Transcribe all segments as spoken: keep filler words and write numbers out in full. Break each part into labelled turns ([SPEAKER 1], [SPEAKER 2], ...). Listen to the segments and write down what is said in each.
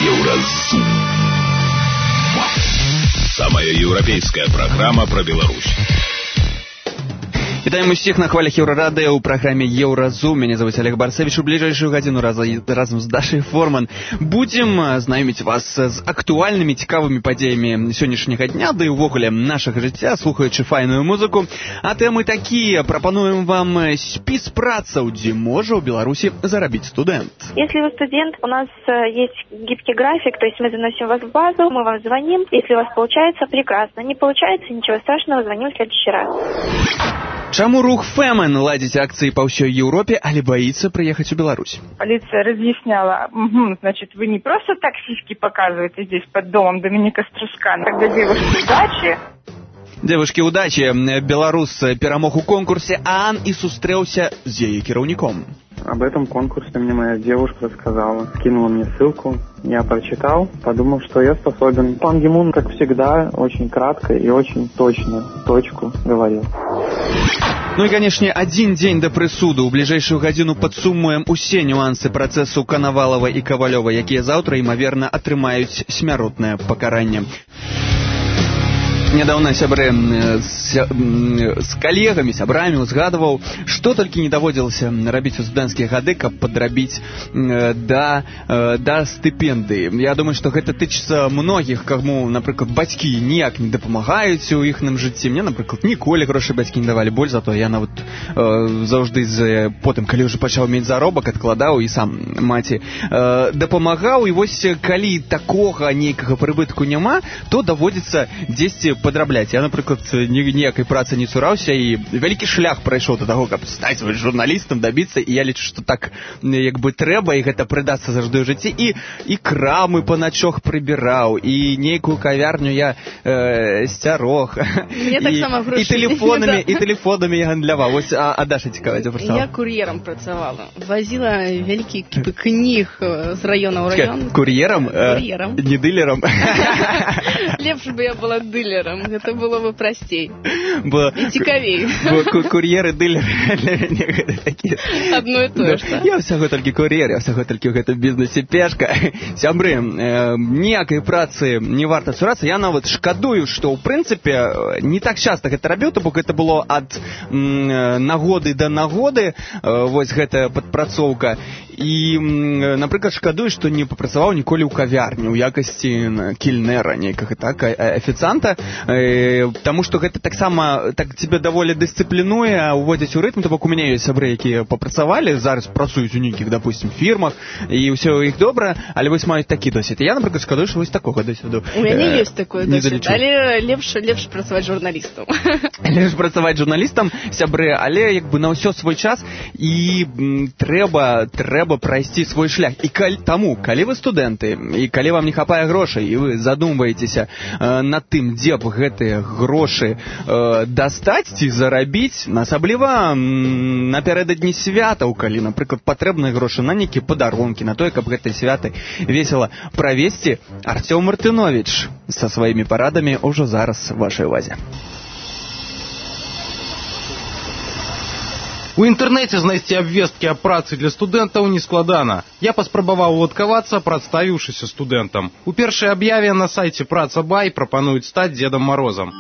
[SPEAKER 1] Еўразум. Самая еўрапейская программа про Беларусь.
[SPEAKER 2] Вітаем усіх на хвалях Еўрарадыё ў праграме Еўразум. Мяне зовут Олег Барцевич. У ближайшую гадзіну разам з Дашай Форман будзем знаёміць вас з актуальнымі цікавымі падзеямі сённяшняга дня, ды і ўвогуле нашага жыцця, слухаючы файную музыку. А тэмы такія. Прапануем вам спіс працаў, дзе можа ў Беларусі зарабіць студэнт.
[SPEAKER 3] Если вы студент, у нас есть гибкий график, то есть мы заносим вас в базу, мы вам звоним. Если у вас получается, прекрасно. Не получается, ничего страшного, звоним в следующий раз.
[SPEAKER 2] Чаму рух Фэмен ладзіць акцыі па ўсёй Еўропе, але боится приехать в Беларусь?
[SPEAKER 4] Полиция разъясняла, угу, значит, вы не просто так сиськи показываете здесь под домом Доминика Струскана, когда девушки удачи.
[SPEAKER 2] Девушки удачи, беларус перамог у конкурсе, а Ан и сустрэўся з яе кіраўніком.
[SPEAKER 5] Об этом конкурсе мне моя девушка рассказала, скинула мне ссылку, я прочитал, подумал, что я способен. Пан Ги Мун, как всегда, очень кратко и очень точно точку говорил.
[SPEAKER 2] Ну і, канешне, адзін дзень да прысуду. У бліжэйшую гадзіну падсумуем усе нюансы працэсу Канавалава і Кавалёва, якія заўтра, імаверна, атрымаюць смяротнае пакаранне. Нядаўна сябры з, з калегамі, сябрамі узгадываў, што толькі не даводзілася рабіць у студэнцкія гады, каб падрабіць да, да стыпендыі. Я думаю, што гэта тычыцца многіх, каму, напрыклад, бацькі ніяк не дапамагаюць у іхным жыцці. Мне, напрыклад, ніколі грошы бацькі не давалі, больш за то я нават э, заўжды з, потым, калі ўжо пачаў мець заробак, адкладаў і сам маці э, дапамагаў. І вось калі такога нейкага прыбытку няма, то даводзіцца дзесьці падрабляць. Я, напрыклад, ніякай працы не цураўся і вялікі шлях прайшоў да таго, каб стаць журналістам, дабіцца, і я лічу, што так як бы трэба, і гэта прыдасца заўжды ў жыцці. І, і крамы па начох прыбіраў, і нейкую кавярню я э, сцярог.
[SPEAKER 6] Мне так сама грошы.
[SPEAKER 2] І тэлефонамі, і тэлефонамі я гандляваў. Вось, а, а Даша цікава, дзе працавала?
[SPEAKER 6] Я кур'ерам працавала. Возила вялікія кіпы кніг з раёна ў раён.
[SPEAKER 2] Кур'ерам?
[SPEAKER 6] Кур'ерам.
[SPEAKER 2] Не дылерам?
[SPEAKER 6] Лепш бы я была дылером. Это было бы простей.
[SPEAKER 2] Бо,
[SPEAKER 6] и цікавей.
[SPEAKER 2] Бо кур'еры, дылеры для мяне гэта такі.
[SPEAKER 6] Адно і тое ж.
[SPEAKER 2] Я ўсяго толькі кур'ер, я ўсяго толькі ў гэтым бізнесе пешка. Сябры, э, ніякай працы не варта цурацца. Я нават шкадую, што ў прынцыпе не так часта гэта рабіў, то бок гэта было ад м, нагоды да нагоды, э, вось гэтая падпрацоўка. І, напрыклад, шкадую, што не папрацаваў ніколі ў кавярні ў якасці кельнера нейкага, так, афіцанта, э, таму што гэта таксама так цябе даволі дысцыплінуе, уводзяць у рытм. То бок у мяне ёсць сябры, якія папрацавалі, зараз працуюць у нейкіх, дапусцім, фірмах, і ўсё ў іх добра, але вось маюць такі досвед. Я, напрыклад, шкадую, што вось такога досведу.
[SPEAKER 6] У мяне ёсць такой досвед, але лепш, лепш працаваць журналістам.
[SPEAKER 2] Лепш працаваць журналістам, сябры, але як бы на ўсё свой час, і м, трэба, трэба трэба прайсці свой шлях. І калі, таму, калі вы студэнты, і калі вам не хапае грошай, і вы задумваецеся э, над тым, дзе б гэтыя грошы э, дастаць ці зарабіць, асабліва м, напярэдадні святаў, калі, напрыклад, патрэбныя грошы на нейкія падарункі, на тое, каб гэтыя святы весела правесці, Артём Мартынович са сваімі парадамі ўжо зараз в вашай увазе.
[SPEAKER 7] У інтэрнэце знайсці абвесткі аб працы для студэнтаў нескладана. Я паспрабаваў уладкавацца, прадставіўшыся студэнтам. У першай аб'яве на сайце Праца Бай прапануюць стаць Дедом Морозом.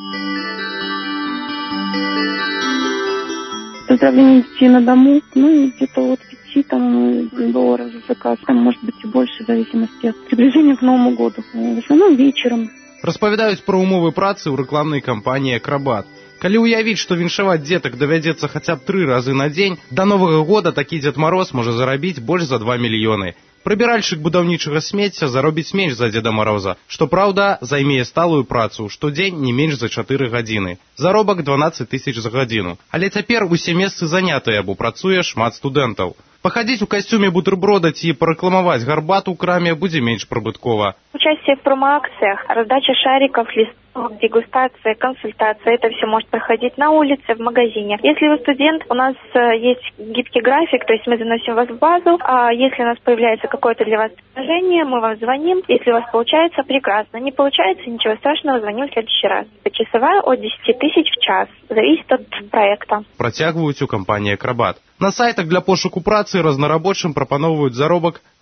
[SPEAKER 3] Поздравление детей на дому, ну, где-то вот пяти там долларов за заказ, там, может быть, и больше, в зависимости от приближения к Новому году. В основном вечером.
[SPEAKER 7] Распавядаюць пра умовы працы ў рэкламнай кампаніі «Акрабат». Калі ўявіць, што віншаваць дзетак давядзецца хаця б тры разы на дзень, да Новага года такі Дед Мороз можа зарабіць больш за два мільёны. Прыбіральшчык будаўнічага смецця заробіць менш за Деда Мороза, што, праўда, займее сталую працу, штодзень не менш за чатыры гадзіны. Заробак дванаццаць тысяч за гадзіну. Але цяпер усе месцы занятыя, бо працуе шмат студэнтаў. Пахадзіць у касцюме бутерброда ці парэкламаваць гарбату ў краме будзе менш прыбыткова.
[SPEAKER 3] Участие в промо-акциях, раздача шариков, листов, дегустация, консультация, это все может проходить на улице, в магазине. Если вы студент, у нас есть гибкий график, то есть мы заносим вас в базу, а если у нас появляется какое-то для вас предложение, мы вам звоним. Если у вас получается, прекрасно. Не получается, ничего страшного, звоним в следующий раз. Часовая от десяти тысяч в час. Зависит от проекта.
[SPEAKER 7] Працягваюць у кампаніі «Акрабат». На сайтах для пошуку працы разнарабочым прапаноўваюць заробак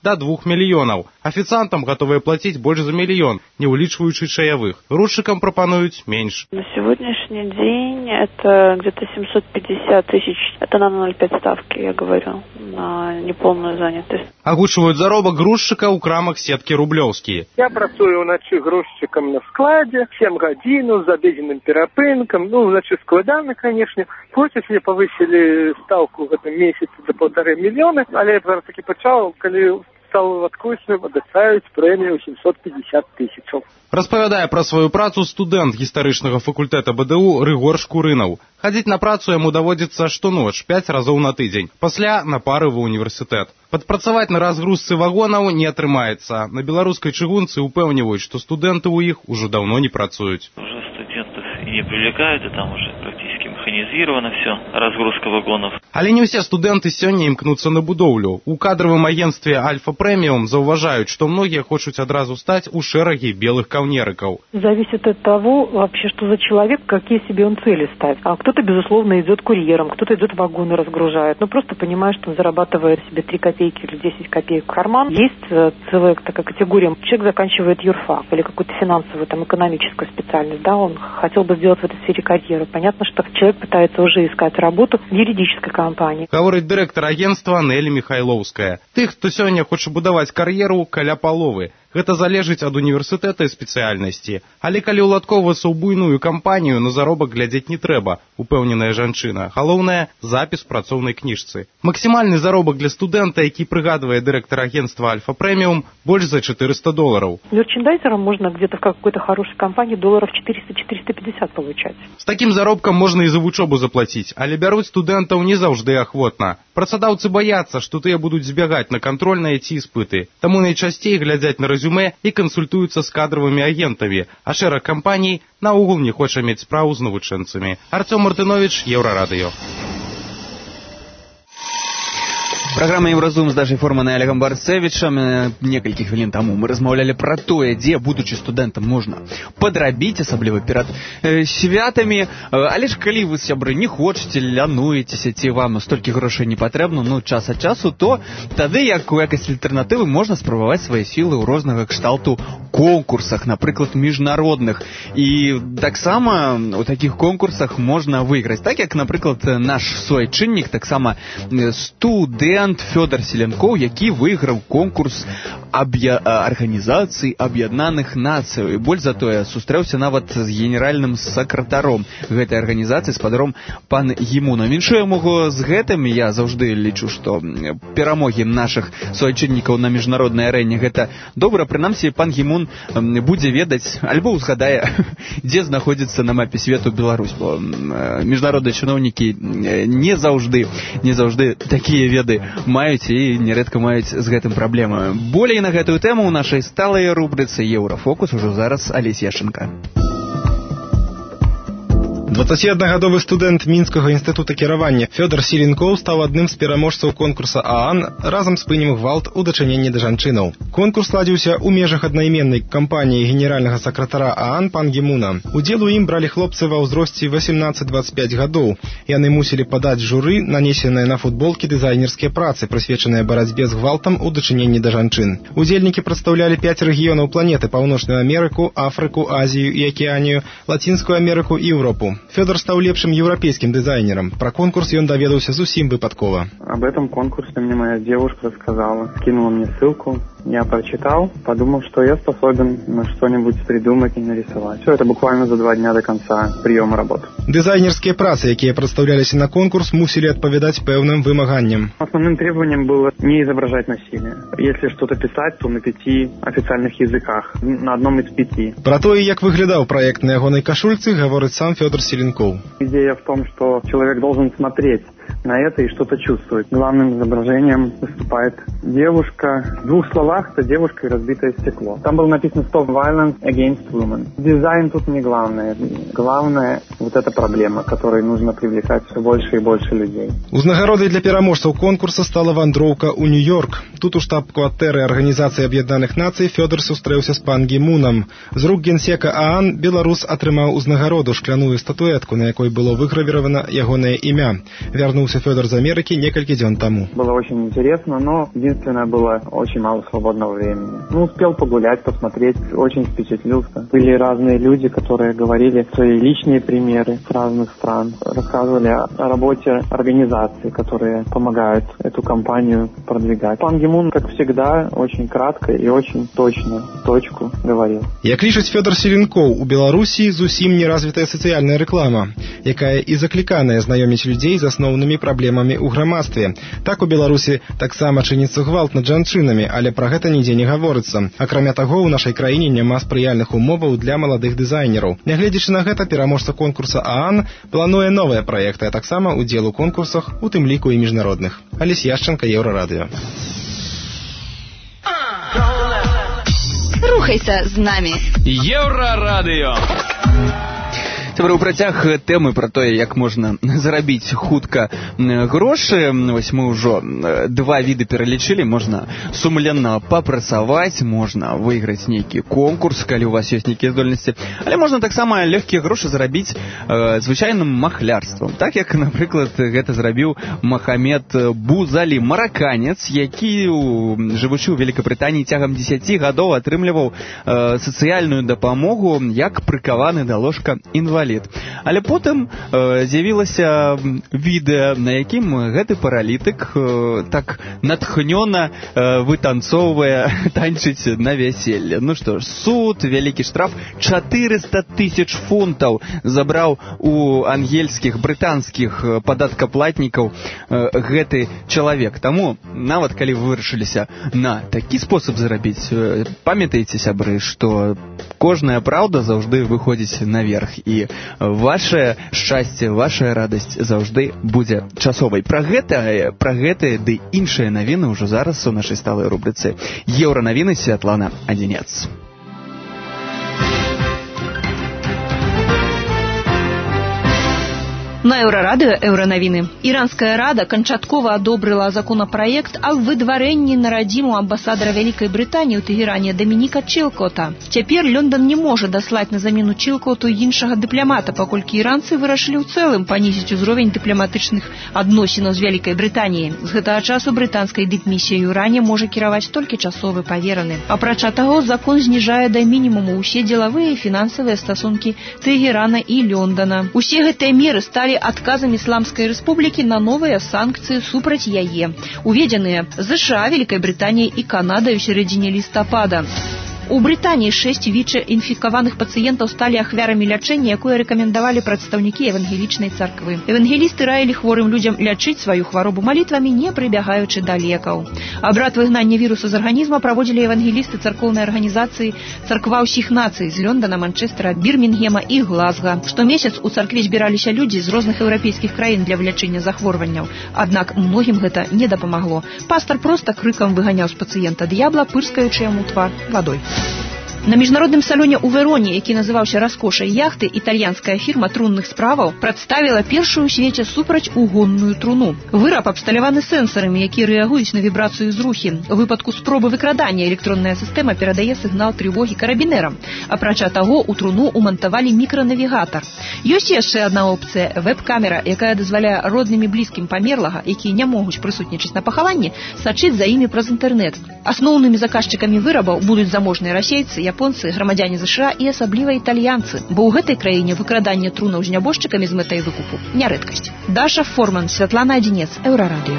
[SPEAKER 7] да двух мільёнаў. Афіцантам гатовыя плаціць больш за мільён, не улічваючы чаявых. Грузчыкам прапануюць менш.
[SPEAKER 8] На сегодняшний день это где-то семьсот пятьдесят тысяч. Это на ноль целых пять ставки, я говорю, на неполную занятость.
[SPEAKER 7] Агучваюць заробак грузчыка ў крамах сеткі рублёўскія.
[SPEAKER 9] Я працую ўначы грузчыкам на складзе, сем гадзінаў з абедзенным перапынкам. Ну, ўначы складана, канешне. Плоцяць мне павысілі стаўку в этом месяце до полторы мільёны, але я зараз таки пачаў, калі стал адкусным, абяцаюць прэмію семьсот пятьдесят тысячаў.
[SPEAKER 7] Распавядае пра сваю працу студэнт гістарычнага факультэта БДУ Рыгор Шкурынаў. Хадзіць на працу яму даводзіцца штоноч, пяць разоў на тыдзень. Пасля на пары ва універсітэт. Падпрацаваць на разгрузцы вагонаў не атрымаецца. На беларускай чыгунцы упэўніваюць, што студэнты ў іх ужо даўно не працуюць.
[SPEAKER 10] Уже студентов и не привлекают, и там уже практически механизировано все, разгрузка вагонов.
[SPEAKER 7] Але не ўсе студэнты сёння імкнуцца на будоўлю. У кадравым агенцтве Альфа Премиум заўважаюць, што многія хочуць адразу стаць у шэрагі белых каўнерыкаў.
[SPEAKER 11] Зависит от того, вообще, что за человек, какие себе он цели ставит. А кто-то, безусловно, идет курьером, кто-то идет вагоны разгружает. Ну, просто понимая, что он зарабатывает себе три копейки или десять копеек в карман. Есть целая такая категория. Человек заканчивает юрфак или какую-то финансовую, там, экономическую специальность, да, он хотел бы сделать в этой сфере карьеру. Понятно, что человек пытается уже искать работу в юридической компании.
[SPEAKER 7] Гаворыць дырэктар агентства Нелі Михайлоўская. Тых, хто сёння хоча будаваць кар'еру, каля паловы. Гэта залежыць ад універсітэта і спецыяльнасці. Але калі ўладкоўвацца ў буйную кампанію, на заробак глядзець не трэба, упэўненая жанчына. Галоўнае – запіс працоўнай кніжцы. Максімальны заробак для студэнта, які прыгадвае дырэктар агентства Альфа Премиум, больш за четыреста долларов.
[SPEAKER 11] Мерчендайзером можно где-то в какой-то хорошей компании долларов четыреста - четыреста пятьдесят получать.
[SPEAKER 7] З такім заробкам можна і за вучобу заплаціць, але бяруць студэнтаў не заўжды ахвотна. Працадаўцы баяцца, што тыя будуць збягаць на кантрольныя ці іспыты. Таму найчасцей глядзяць на рэзюмэ і кансультуюцца з кадравымі агентамі, а шэраг кампаній наогул не хоча мець справу з навучэнцамі. Артём Мартынович, Еўрарадыё.
[SPEAKER 2] Праграма «Еўразум» з Дашай Форман і Олегом Барцевічам. Некалькі хвілін таму мы размаўлялі пра тое, дзе, будучы студэнтам, можна падрабіць, асабліва перад э, святамі. Але ж калі вы, сябры, не хочаце, лянуецеся, ці вам столькі грошай не патрэбна, ну, час ад часу, то тады, як у якасці альтэрнатывы, можна спрабаваць свае сілы ў рознага кшталту конкурсах, напрыклад, міжнародных. І таксама у такіх конкурсах можна выйграць. Так, як, напрыклад, наш суайчыннік, таксама студэнт Фёдор Селенкоў, які выйграў конкурс аб'я... арганізацыі Аб'яднаных Нацый. І больш за тое, сустрэўся нават з генеральным сакратаром гэтай арганізацыі, спадаром пан Гімунам. Іншую могу з гэтым, я заўжды лічу, што перамогі нашых суайчыннікаў на міжнароднай арэне гэта добра. Прынамсі, пан Гімун будзе ведаць, альбо ўзгадае, дзе знаходзіцца на мапе свету Беларусь, бо міжнародныя чыноўнікі не заўжды, не заўжды такія веды маюць і нерэдка маюць з гэтым праблемы. Болей на гэтую тэму ў нашай сталай рубрыцы «Еўрафокус» ужо зараз Алесь Яшченка.
[SPEAKER 12] дваццаціаднагадовы студэнт Мінскага інстытута кіравання Фёдор Селенкоў стаў адным з пераможцаў конкурса ААН разам з пынем гвалт у дачыненні да жанчынаў. Конкурс ладзіўся ў межах аднайменнай кампаніі генеральнага сакратара ААН пан Гімуна. Удзел у ім бралі хлопцы ва ўзросце восемнадцать - двадцать пять гадоў. Яны мусілі падаць журы нанесеныя на футболкі дызайнерскія працы, прысвечаныя барацьбе з гвалтам у дачыненні да жанчын. Удзельнікі прадстаўлялі пяць рэгіёнаў планеты: Паўночную Амерыку, Афрыку, Азію і Акіянію, Лацінскую Амерыку і Еўропу. Фёдор стаў лепшым еўрапейскім дызайнерам. Про конкурс ён даведаўся зусім выпадкова.
[SPEAKER 5] Об этом конкурсе мне моя девушка рассказала. Скинула мне ссылку. Я прочитал, подумал, что я способен на что-нибудь придумать и нарисовать. Все это буквально за два дня до конца приема работы.
[SPEAKER 12] Дызайнерскія працы, якія прадстаўляліся на конкурс, мусілі адпавядаць пэўным вымаганням.
[SPEAKER 5] Основным требованием было не изображать насилие. Если что-то писать, то на пяти официальных языках, на одном из пяти.
[SPEAKER 12] Про тое, як выглядаў праект на ягонай кашульцы, гаворыць сам Фёдор Селенкоў.
[SPEAKER 5] Идея в том, что человек должен смотреть на это и что-то чувствовать. Главным изображением выступает девушка. В двух словах, это девушка и разбитое стекло. Там было написано «Stop violence against women». Дизайн тут не главное. Главное вот эта проблема, которой нужно привлекать все больше и больше людей.
[SPEAKER 12] Узнагародай для пераможцаў конкурса стала вандроўка ў Нью-Йорк. Тут у штаб-кватэры Арганізацыі Аб'яднаных Нацый Фёдор сустрэўся з пан Гімунам. З рук генсека ААН беларус атрымаў узнагароду, шкляную статуэтку, на якой было выгравіравана ягонае імя. Вярнуўся вярнуўся Фёдор з Амерыкі некалькі дзён таму.
[SPEAKER 5] Было очень интересно, но единственное, было очень мало свободного времени. Ну, успел погулять, посмотреть, очень впечатлился. Были разные люди, которые говорили свои личные примеры с разных стран, рассказывали о работе организаций, которые помогают эту кампанию продвигать. Пан Ги Мун, как всегда, очень кратко и очень точно, точку говорил.
[SPEAKER 12] Як лічыць Фёдор Селенкоў, у Беларусі зусім не развітая сацыяльная рэклама, якая і закліканая знаёміць людзей з асноўнымі праблемамі ў грамадстве. Так у Беларусі таксама чыніцца гвалт над жанчынамі, але пра гэта нідзе не гаворыцца. Акрамя таго, у нашай краіне няма спрыяльных умоваў для маладых дызайнераў. Нягледзячы на гэта, пераможца конкурса ААН плануе новыя праекты, а таксама удзел у конкурсах, у тым ліку і міжнародных. Алесь Яшченко, Еўрарадыё.
[SPEAKER 13] Рухайся з намі.
[SPEAKER 2] Еўрарадыё. Цяпер у працяг тэмы пра тое, як можна зарабіць хутка грошы. Вось мы ўжо два віды пералічылі. Можна сумленна папрацаваць, можна выйграць нейкі конкурс, калі у вас ёсць нейкія здольнасці. Але можна таксама лёгкія грошы зарабіць э, звычайным махлярствам. Так як, напрыклад, гэта зрабіў Махамед Бузалі, мараканец, які, жывучы ў Великабрытаніі, цягам дзесяці гадоў атрымліваў э, сацыяльную дапамогу як прыкаваны да ложка інвалід. Але потым э, з'явілася відэа, на якім гэты паралітык э, так натхнёна э, вытанцоўвае, танчыць на вяселле. Ну што ж, суд, вялікі штраф, чатырыста тысяч фунтаў забраў у ангельскіх, брытанскіх падаткаплатнікаў э, гэты чалавек. Таму, нават калі вы вырашыліся на такі спосаб зарабіць, э, памятайце, сябры, што кожная праўда заўжды выходзіць наверх, і ваше шчасце, ваша радасць заўжды будзе часовай. Пра гэта, пра гэтыя ды іншыя навіны ўжо зараз у нашай сталай рубрыцы Еўранавіны. Святлана Адзінец.
[SPEAKER 14] На Еўрарадыё Еўранавіны. Іранская рада канчаткова адобрыла законапраект аб выдварэнні на радзіму амбасадара Вялікай Брытаніі ў Тэгеране Дамініка Чилкота. Цяпер Лондон не можа даслаць на замену Чилкоту іншага дыпламата, паколькі іранцы вырашылі ў цэлым панізіць узровень дыпламатычных адносінаў з Вялікай Брытаніяй. З гэтага часу брытанскай дыпмісіяй у Іране можа кіраваць толькі часовы павераны. Апрача таго, закон зніжае да мінімуму ўсе дзелавыя і фінансавыя стасункі Тэгерана і Лондона. Усе гэтыя меры сталі адказам Ісламскай рэспублікі на новыя санкцыі супраць яе, уведзеныя ЗША, Вялікай Брытаніяй і Канадай у сярэдзіне лістапада. У Брытаніі шэсць вічэ-інфікаваных пацыентаў сталі ахвярамі лячэння, якое рэкамендавалі прадстаўнікі евангелічнай царквы. Евангелісты раілі хворым людзям лячыць сваю хваробу малітвамі, не прыбягаючы да лекаў. Абрад выгнання віруса з арганізма праводзілі евангелісты царкоўнай арганізацыі «Царква ўсіх нацый» з Лондона, Манчэстера, Бірмінгема і Глазга. Штомесяц у царкве збіраліся людзі з розных еўрапейскіх краін для вылячэння захворванняў. Аднак многім гэта не дапамагло. Пастар проста крыкам выганяў з пацыента д'ябла, пырскаючы яму твар вадой. На міжнародным салоне ў Вероне, які называўся «Раскошай яхты», італьянская фірма трунных справаў прадставіла першую ў свеце супрацьугонную труну. Выраб абсталяваны сэнсарамі, якія рэагуюць на вібрацыю зрухі. У выпадку спробы выкрадання электронная сістэма перадае сігнал трывогі карабінерам. Апрача таго, у труну ўмантавалі мікранавігатар. Ёсць яшчэ адна опцыя – веб-камера, якая дазваляе родным і блізкім памерлага, якія не могуць прысутнічаць на пахаванні, сачыць за імі праз інтэрнэт. Асноўнымі заказчыкамі вырабаў будуць заможныя расейцы, японцы, грамадзяне ЗША і асабліва італьянцы, бо ў гэтай краіне выкраданне трунаў з нябожчыкамі з мэтай выкупу не рэдкасць. Даша Форман, Святлана Адзінец, Еўрарадыё.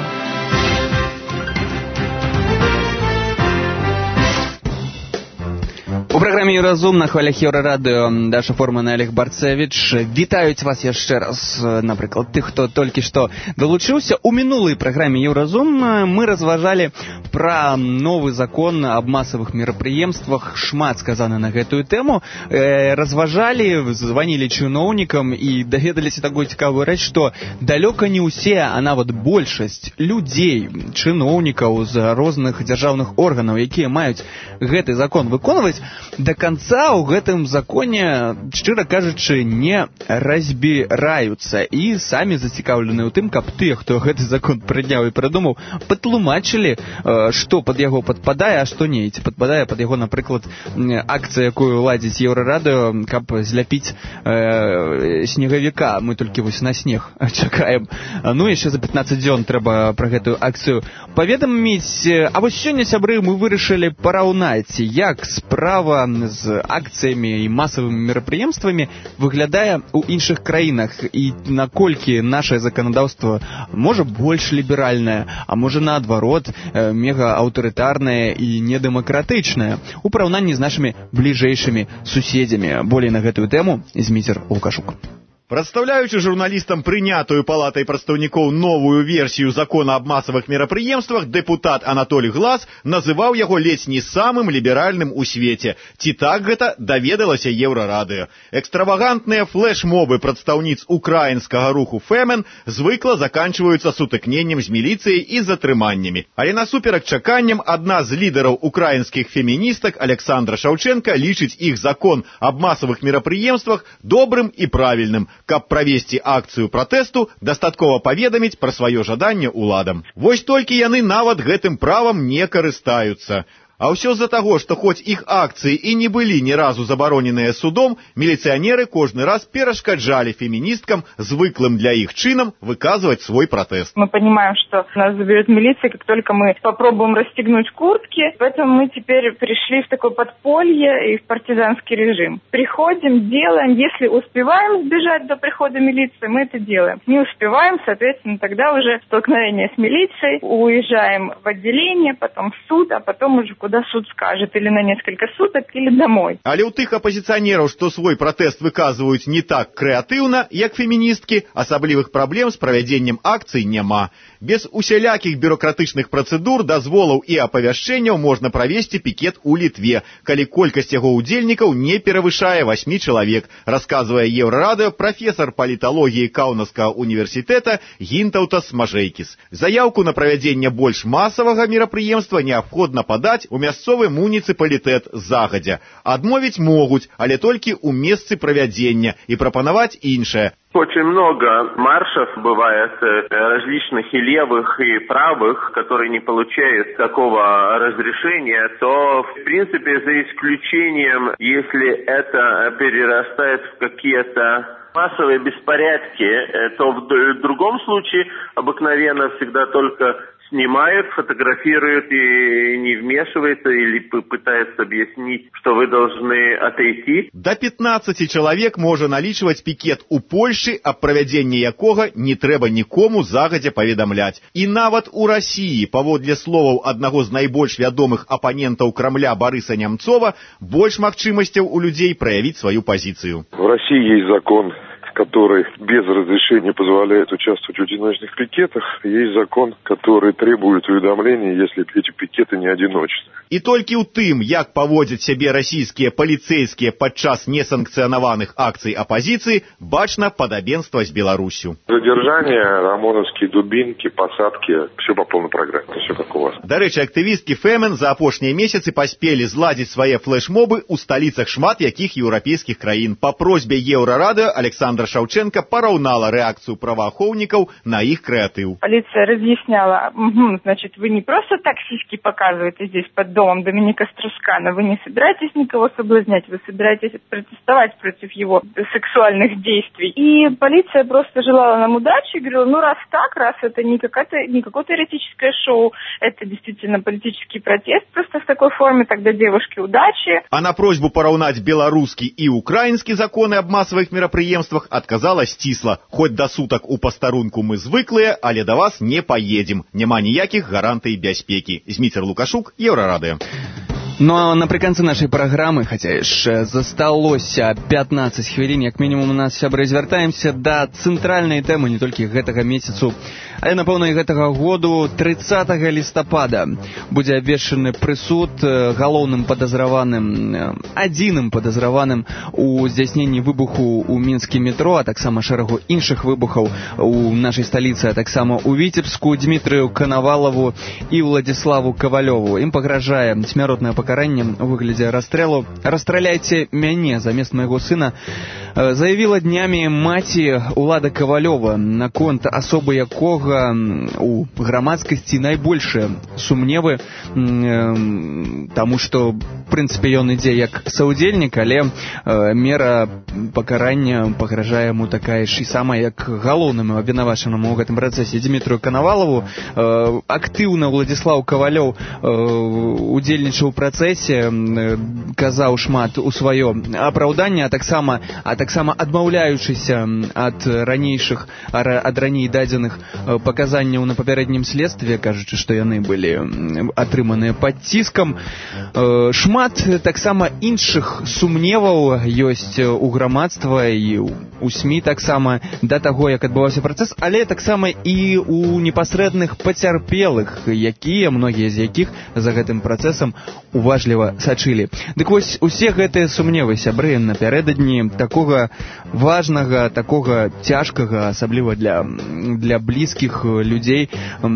[SPEAKER 2] У праграме «Еўразум» на хвалях Еўрарадыё Даша Форман і Олег Барцевіч вітаюць вас яшчэ раз. Напрыклад, тых, хто толькі што далучыўся. У мінулай праграме «Еўразум» мы разважалі пра новы закон аб масавых мерапрыемствах. Шмат сказана на гэтую тэму. Э, разважалі, званілі чыноўнікам і даведаліся такую цікавую рэч, што далёка не ўсе, а нават большасць людзей, чыноўнікаў з розных дзяржаўных органаў, якія маюць гэты закон выконваць, да канца ў гэтым законе, шчыра кажучы, не разбіраюцца і самі зацікаўленыя ў тым, каб тыя, хто гэты закон прыняў і прыдумаў, патлумачылі, што пад яго падпадае, а што не. Ці падпадае пад яго, напрыклад, акцыя, якую ладзіць Еўрарадыё, каб зляпіць э, снегавіка. Мы толькі вось на снег чакаем. Ну, яшчэ за пятнаццаць дзён трэба пра гэтую акцыю паведаміць. А вось сёння, сябры, мы вырашылі параўнаць, як справа з акцыямі і масавымі мерапрыемствамі выглядае ў іншых краінах і наколькі нашае заканадаўства можа больш ліберальнае, а можа наадварот мега аўтарытарнае і недэмакратычнае у параўнанні з нашымі бліжэйшымі суседзямі. Болей на гэтую тэму Зміцер Лукашук.
[SPEAKER 13] Прадстаўляючы журналістам прынятую палатай прадстаўнікоў новую версію закона аб масавых мерапрыемствах, дэпутат Анатолий Глас называў яго ледзь не самым ліберальным у свеце. Ці так гэта даведалася Еўрарадыё. Экстравагантныя флэш-мобы прадстаўніц украінскага руху Фемен звыкла заканчваюцца сутыкненнем з міліцыяй і затрыманнямі. Але насуперак чаканням адна з лідараў украінскіх феміністак Александра Шаўчэнка лічыць іх закон аб масавых мерапрыемствах добрым і правільным. Каб правесці акцыю пратэсту, дастаткова паведаміць пра сваё жаданне ўладам. Вось толькі яны нават гэтым правам не карыстаюцца. А ўсё з-за таго, што хоць іх акцыі і не былі ні разу забароненыя судом, міліцыянеры кожны раз перашкаджалі феміністкам звыклым для іх чынам выказваць свой пратэст.
[SPEAKER 4] Мы понимаем, что нас заберет милиция, как только мы попробуем расстегнуть куртки, поэтому мы теперь пришли в такое подполье и в партизанский режим. Приходим, делаем, если успеваем сбежать до прихода милиции, мы это делаем. Не успеваем, соответственно, тогда уже столкновение с милицией, уезжаем в отделение, потом в суд, а потом уже куда суд скажет, или на несколько суток, или домой.
[SPEAKER 13] Але ў тых апозіцыянераў, што свой пратэст выказваюць не так крэатыўна, як феміністкі, асаблівых праблем з правядзеннем акцый няма. Без усялякіх бюрократычных працэдур, дазволаў і апавяшчэнняў можна правесці пікет у Літве, калі колькасць яго ўдзельнікаў не перавышае васьмі чалавек, расказвае Еўрарадыё прафесар паліталогіі Каўнаскага універсітэта Гінтаўтас Мажэйкіс. Заяўку на правядзенне больш масавага мерапрыемства неабходна падаць у мясцовы муніцыпалітэт загадзя. Адмовіць могуць, але толькі ў месцы правядзення і прапанаваць іншае.
[SPEAKER 15] Очень много маршев бывает различных и левых, и правых, которые не получают такого разрешения, то, в принципе, за исключением, если это перерастает в какие-то массовые беспорядки, то в другом случае обыкновенно всегда только снимают, фотографируют и не вмешиваются или пытаются объяснить, что вы должны отойти.
[SPEAKER 13] До пятнадцати чалавек можа налічваць пікет у Польшы, аб правядзенні якога не трэба нікому загадзя паведамляць. І нават у Расіі, паводле словаў аднаго з найбольш вядомых апанентаў Крамля Барыса Нямцова, больш магчымасцяў у людзей праявіць сваю пазіцыю.
[SPEAKER 16] В России есть закон, который без разрешения позволяет участвовать в одиночных пикетах. Есть закон, который требует уведомления, если эти пикеты не одиночные.
[SPEAKER 13] І толькі ў тым, як паводзяць сябе расійскія паліцэйскія падчас несанкцыянаваных акцый апозіцыі, бачна падабенства з Беларусю.
[SPEAKER 16] Задержание, ОМОНовские дубинки, посадки, все по полной программе, все как у вас.
[SPEAKER 13] Дарэчы, актывісткі Фемен за апошнія месяцы паспелі зладзіць свае флэш-мобы ў сталіцах шмат якіх еўрапейскіх краін. Па просьбе Еўрарадыё Александра Шаўчэнка параўнала рэакцыю праваахоўнікаў на іх крэатыў.
[SPEAKER 4] Полиция разъясняла, угу, значит, вы не просто так сиськи показываете здесь под домом Доминика Струскана, вы не собираетесь никого соблазнять, вы собираетесь протестовать против его сексуальных действий. И полиция просто желала нам удачи и говорила, ну раз так, раз это не, какая-то, не какое-то эротическое шоу, это действительно политический протест просто в такой форме, тогда девушке удачи.
[SPEAKER 13] А на просьбу параўнаць беларускі і украінскі законы аб масавых мерапрыемствах адказала сцісла. Хоць да сутак у пастарунку мы звыклыя, але да вас не паедзем. Няма ніякіх гарантый бяспекі. Зміцер Лукашук, Еўрарадыё.
[SPEAKER 2] Ну а напрыканцы нашай праграмы, хаця яшчэ засталося пятнаццаць хвілін, як мінімум у нас, сябры, звяртаемся да цэнтральнай тэмы не толькі гэтага месяцу Але, напэўна, і гэтага году трыццатага лістапада будзе абвешчаны прысуд галоўным падазраваным, адзіным падазраваным у здзяйсненні выбуху ў мінскім метро, а таксама шэрагу іншых выбухаў у нашай сталіцы, а таксама у Віцебску, Дмітрыю Канавалаву і Владзіславу Кавалёву. Ім пагражае смяротнае пакаранне у выглядзе расстрэлу. «Расстраляйце мяне замест майго сына», заявіла днямі маці Улада Кавалёва, наконт асобы якога у грамадскасці найбольшыя сумневы, таму што, в прынцыпе, ён ідзе як саўдзельнік, але мера пакарання пагражае яму такая ж і самая, як галоўнаму абвінавачанаму ў гэтым працэсе Дмітрыю Канавалаву. Актыўна Владзіслаў Кавалёў удзельнічаў у працэсе, казаў шмат у сваё апраўданне, а таксама а таксама адмаўляючыся ад ранейшых, ад раней дадзеных паказанняў на папярэднім следстве, кажучы, што яны былі атрыманыя пад ціскам. Шмат таксама іншых сумневаў ёсць у грамадства і у СМІ таксама да таго, як адбываўся працэс, але таксама і у непасрэдных пацярпелых, якія, многія з якіх за гэтым працэсам уважліва сачылі. Дык вось, усе гэтыя сумневы, сябры, напярэдадні такога важнага, такога цяжкага, асабліва для, для блізкіх людзей,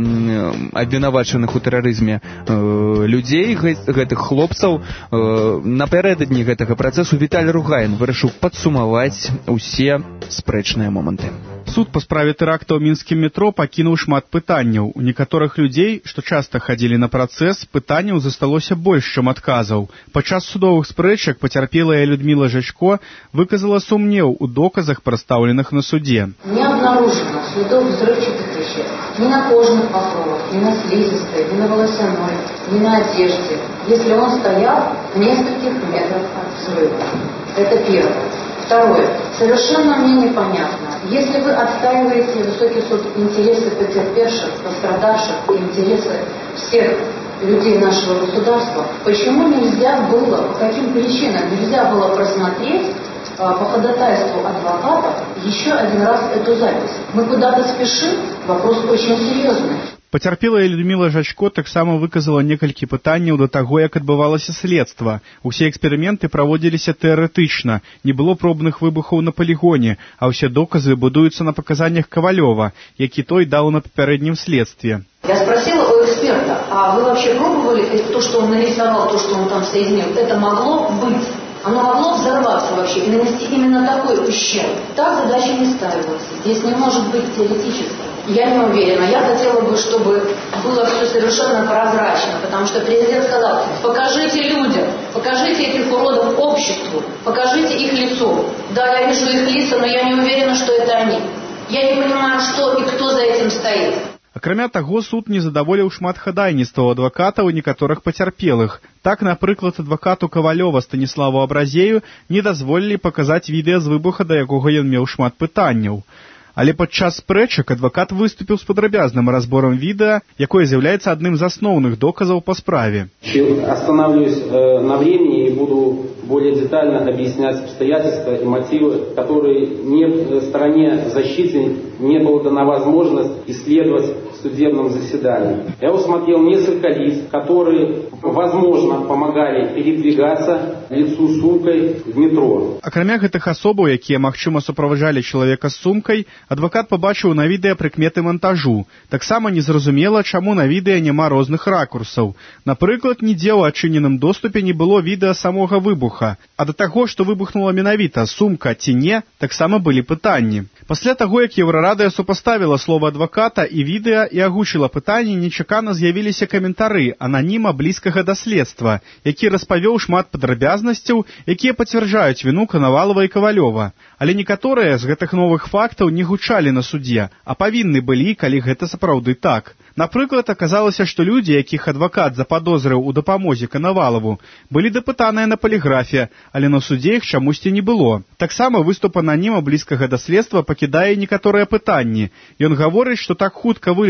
[SPEAKER 2] абвінавачаных у тэрарызме людзей, гэтых хлопцаў, напярэдадні гэтага працэсу Віталь Ругаін вырашыў падсумаваць усе спрэчныя моманты.
[SPEAKER 17] Суд па справе тэракта ў мінскім метро пакінуў шмат пытанняў. У некаторых людзей, што часта хадзілі на працэс, пытанняў засталося больш, чым адказаў. Падчас судовых спрэчак пацярпелая Людмила Жачко выказала сумнеў у доказах, прадстаўленых на суде.
[SPEAKER 18] Не обнаружено следов взрывчатых веществ ни на кожных покровах, ни на слизистой, ни на волосяной, ни на одежде, если он стоял в нескольких метрах от взрыва. Это первое. Второе. Совершенно мне непонятно, если вы отстаиваете высокий суд интересы потерпевших, пострадавших и интересы всех людей нашего государства, почему нельзя было, по каким причинам нельзя было просмотреть по ходатайству адвокатов еще один раз эту запись? Мы куда-то спешим? Вопрос очень серьезный.
[SPEAKER 17] Пацярпелая Людмила Жачко таксама выказала некалькі пытанняў да таго, як адбывалася следства. Усе эксперыменты праводзіліся тэарэтычна, не было пробных выбухаў на палігоне, а ўсе доказы будуюцца на паказаннях Кавалёва, які той даў на папярэднім следстве.
[SPEAKER 18] Я спросила у эксперта, а вы вообще пробовали то, что он нарисовал, то, что он там соединил, это могло быть? Оно могло взорваться вообще и нанести именно такой ущерб? Так задача не ставилась. Здесь не может быть теоретически. Я не уверена. Я хотела бы, чтобы было все совершенно прозрачно, потому что президент сказал, покажите людям, покажите этих уродов обществу, покажите их лицо. Да, я вижу их лица, но я не уверена, что это они. Я не понимаю, что и кто за этим стоит.
[SPEAKER 17] Акрамя таго, суд не задаволіў шмат хадайніцтваў адвакатаў і некаторых пацярпелых. Так, напрыклад, адвакату Кавалёва Станіславу Абразею не дазволілі паказаць відэа з выбуха, да якога ён меў шмат пытанняў. Але падчас спрэчак адвакат выступіў з падрабязным разборам відэа, якое з'яўляецца адным з асноўных доказаў па справе.
[SPEAKER 19] Остановлюсь э, на времени и буду более детально объяснять обстоятельства и мотивы, которые не стороне защиты не было дана возможность исследовать в судебном заседании. Я усмотрел несколько лиц, которые, возможно, помогали передвигаться лицу с сумкой в метро.
[SPEAKER 17] Акрамя гэтых асобаў, якія, магчыма, суправаджалі чалавека з сумкай, адвакат пабачыў на відэа прыкметы монтажу. Таксама незразумела, чаму на відэа няма розных ракурсаў. Напрыклад, нідзе ў адчыненым доступе не было відэа самога выбуха. А да таго, што выбухнула менавіта сумка ці не, таксама былі пытанні. Пасля таго, як Еўрарадыё супаставіла слова адваката і відэа і агучыла пытанні, нечакана з'явіліся каментары ананіма блізкага да следства, які распавёў шмат падрабязнасцяў, якія пацвярджаюць віну Канавалава і Кавалёва. Але некаторыя з гэтых новых фактаў не гучалі на судзе, а павінны былі, калі гэта сапраўды так. Напрыклад, аказалася, што людзі, якіх адвакат западозрыў у дапамозе Канавалаву, былі дапытаныя на паліграфе, але на судзе іх чамусьці не было. Таксама выступ ананіма блізкага да следства пакідае некаторыя пытанні. Ён гаворыць, што так хутка вылечыць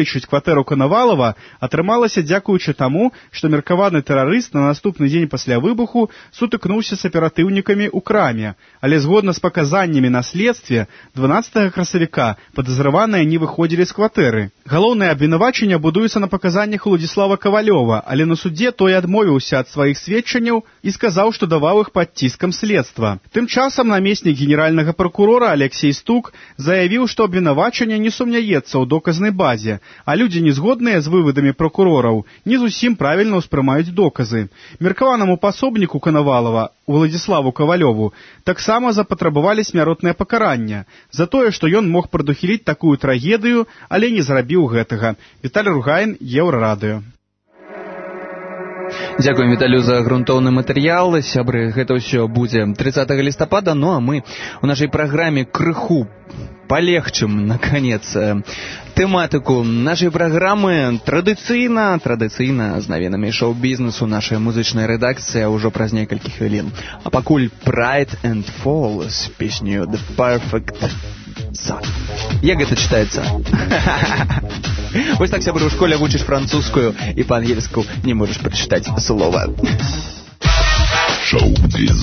[SPEAKER 17] знішчыць кватэру Канавалава атрымалася дзякуючы таму, што меркаваны тэрарыст на наступны дзень пасля выбуху сутыкнуўся з аператыўнікамі ў краме, але згодна з паказаннямі на следстве дванаццатага красавіка падазраваныя не выходзілі з кватэры. Галоўнае абвінавачанне будуецца на паказаннях Уладзіслава Кавалёва, але на судзе той адмовіўся ад сваіх сведчанняў і сказаў, што даваў іх пад ціскам следства. Тым часам намеснік генеральнага пракурора Алексей Стук заявіў, што абвінавачанне не сумняецца ў доказнай базе, а людзі, не згодныя з вывадамі пракурораў, не зусім правільна ўспрымаюць доказы. Меркаванаму пасобніку Канавалава, Уладзіславу Кавалёву, таксама запатрабавалі смяротнае пакаранне за тое, што ён мог прадухіліць такую трагедыю, але не зрабіў гэтага. Віталій Ругаін, Еўрарадыё.
[SPEAKER 2] Дзякуем Віталю за грунтоўны матэрыял. Сябры, гэта ўсё будзе тридцатага лістапада, ну а мы у нашай праграме крыху полегчым, наконец, тэматыку нашай праграмы. Традыцыйна, традыцыйна з навінамі шоу-бізнесу нашая музычная рэдакцыя ўжо праз некалькі хвілін. А пакуль Pride and Fall з песню The Perfect Sun. Як гэта чытаецца? Вось так, сябры, у школе вучыш французскую і па-ангельску не можаш прачытаць слова.
[SPEAKER 1] Шоу-біз.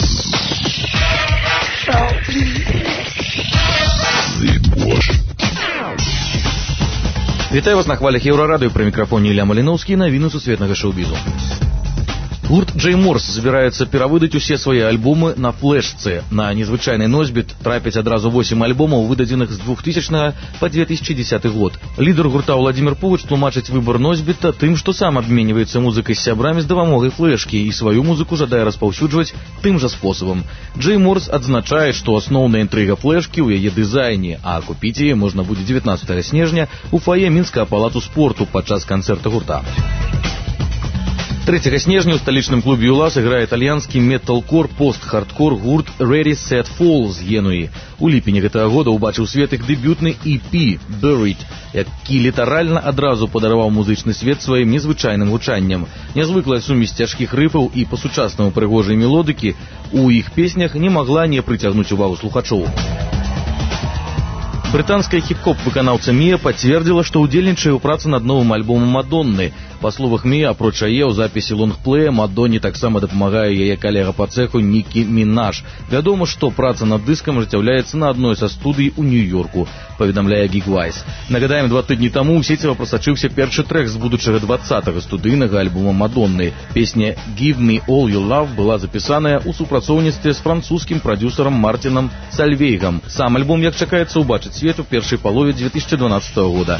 [SPEAKER 20] Вітаю вас на хвалях Еўрарадыё, пры мікрафоне Ілля Маліноўскі, навіны сусветнага шоу-бізу. Гурт Джей Морс збіраецца перавыдаць усе свае альбомы на флешцы. На незвычайны носьбіт трапяць адразу восем альбомаў, выдадзеных з двухтысячнага па две тысячи десятый год. Лідар гурта Владзімір Пугач тлумачыць выбар носьбіта тым, што сам абменьваецца музыкай з сябрамі з дапамогай флешкі і сваю музыку жадае распаўсюджваць тым жа спосабам. Джей Морс адзначае, што асноўная інтрыга флешкі ў яе дызайне, а купіць яе можна будзе дзевятнаццатага снежня ў фае мінскага палацу спорту падчас канцэрта гурта. трэцяга снежня ў сталічным клубе ЮЛА сыграе італьянскі металкор пост-хардкор гурт Ready Set Fall з Генуі. У ліпені гэтага года ўбачыў свет іх дэбютны і пі Buried, які літаральна адразу падараваў музычны свет сваім незвычайным гучаннем. Нязвыклая сумесь цяжкіх рыфаў і па-сучаснаму прыгожай мелодыкі у іх песнях не магла не прыцягнуць увагу слухачоў. Брытанская хіп-хоп выканаўца Мія пацвердзіла, што ўдзельнічае ў працы над новым альбомам Мадонны. Па словах Мія, апроч яе ў запісе лонгплея Мадонне таксама дапамагае яе калега па цэху Нікі Мінаж. Вядома, што праца над дыскам ажыццяўляецца на адной са студый у Нью-Йорку, паведамляе Гігвайс. Нагадаем, два тыдні таму ў сеціва прасачыўся першы трэк з будучага дваццатага студыйнага альбома Мадонны. Песня «Give me all your love» была запісаная ў супрацоўніцтве з французскім прадзюсарам Мартинам Сальвейгам. Сам альбом, як чакаецца, убачыць свет у першай палове две тысячи дванадцатого года.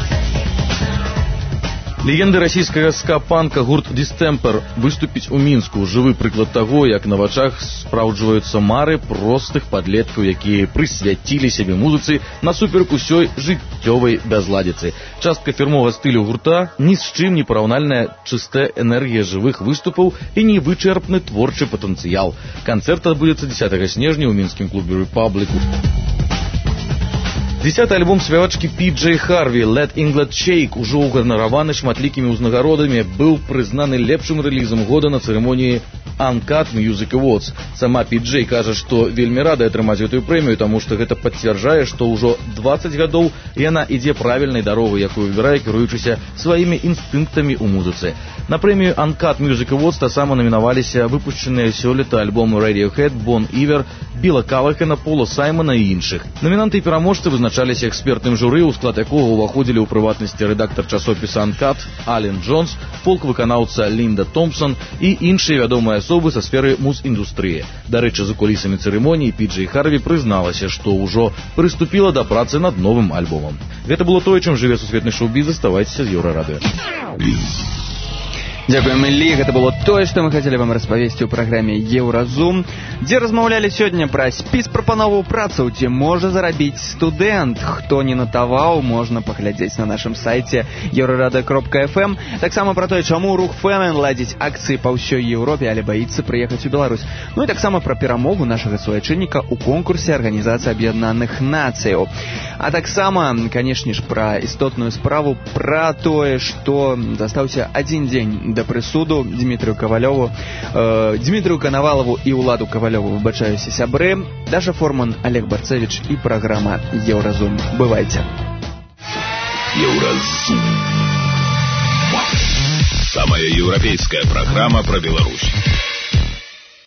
[SPEAKER 20] Легенды расійскага ска-панка гурт Distemper выступіць у Мінску. Жывы прыклад таго, як на вачах спраўджваюцца мары простых падлеткаў, якія прысвяцілі сябе музыцы насуперак усёй жыццёвай бязладзіцы. Частка фірмовага стылю гурта ні з чым не параўнальная чыстая энергія жывых выступаў і невычэрпны творчы патэнцыял. Канцэрт адбудзецца дзесятага снежня ў мінскім клубе Рэпабліку. Десятый альбом спявачкі Пі Джей Харві «Let England Shake» ужо ўганараваны шматлікімі ўзнагародамі, быў прызнаны лепшым рэлізам года на цырымоніі Uncut Music Awards. Сама Пі Джей кажа, што вельмі рада атрымаць гэтую прэмію, таму што гэта пацвярджае, што ўжо дваццаць гадоў яна ідзе правільнай дарогай, якую выбірае, кіруючыся сваімі інстынктамі ў музыцы. На прэмію Uncut Music Awards таксама намінаваліся выпушчаныя сёлета альбомы Radiohead, Bon Iver, Біла Калахена, Пола Саймона і іншых. Номінанты і пераможцы вызначаліся экспертным журы, у склад якога ўваходзілі ў прыватнасці рэдактар часопіса Uncut Ален Джонс, фолк-выканаўца Лінда Томпсон і іншыя вядомыя асобы са сферы муз-індустрыі. Дарэчы, за кулісамі цырымоніі Пі Джей Харві прызналася, што ўжо прыступіла да працы над новым альбомам. Гэта было тое, чым жыве сусветны шоу-біз. Заставайцеся з Еўрарадыё.
[SPEAKER 2] Дзякуем, Іллі. Гэта было тое, што мы хацелі вам распавесці ў праграме Еўразум, дзе размаўлялі сёння пра спіс прапановаў працаў, дзе можа зарабіць студэнт. Хто не натаваў, можна паглядзець на нашым сайце еўрарада кропка эф эм. Таксама пра тое, чаму рух Фэмен ладзіць акцыі па ўсёй Еўропе, але баіцца прыехаць у Беларусь. Ну і таксама пра перамогу нашага суайчынніка ў конкурсе Арганізацыі Аб'яднаных Нацыяў. А таксама, канешне ж, пра істотную справу, пра тое, што застаўся адзін дзень да прысуду Дмітрыю Кавалёву, э, Дмітрыю Канавалаву і Уладу Кавалёву, выбачаюся, сябры. Даша Форман, Олег Барцевич і праграма Еўразум. Бывайце.
[SPEAKER 1] Еўразум. Самая европейская программа про Беларусь.